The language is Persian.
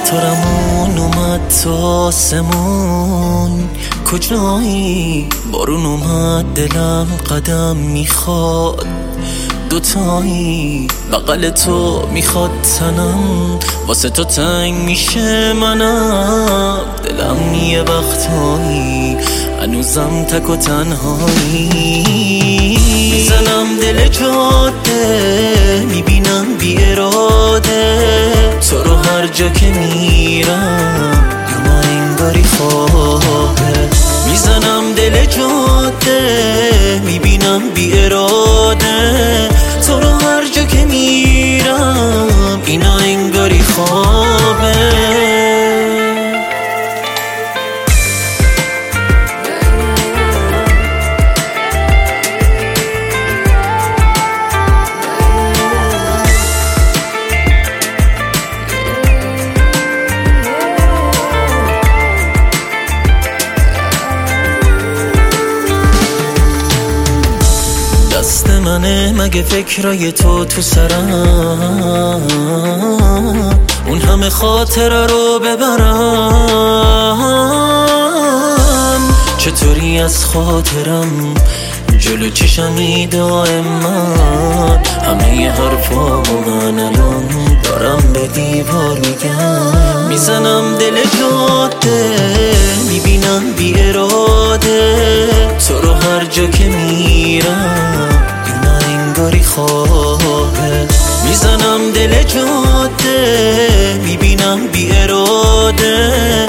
ستارمون اومد تو آسمون، کجایی؟ بارون اومد دلم قدم میخواد، دوتایی بغل تو میخواد تنم، واسه تو تنگ میشه منم، دلم یه وقتایی هنوزم تک و تنهایی. میزنم دل جاده، میبینم بی اراده تو رو هر جا که میرم، یا نه انگاری خوابه. میزنم دل جاده، میبینم بی اراده تو رو هر جا که میرم، اینا انگاری خوابه. دست منه مگه فکرای تو سرم، اون همه خاطره رو ببرم، چطوری از خاطرم جلو چشمی دائما، همه حرفامو من الان دارم به دیوار میگم. میزنم دل جاده، میبینم بی اراده تو رو هر جا که میرم، اینا انگاری خوابه. میزنم دل جاده، میبینم بی اراده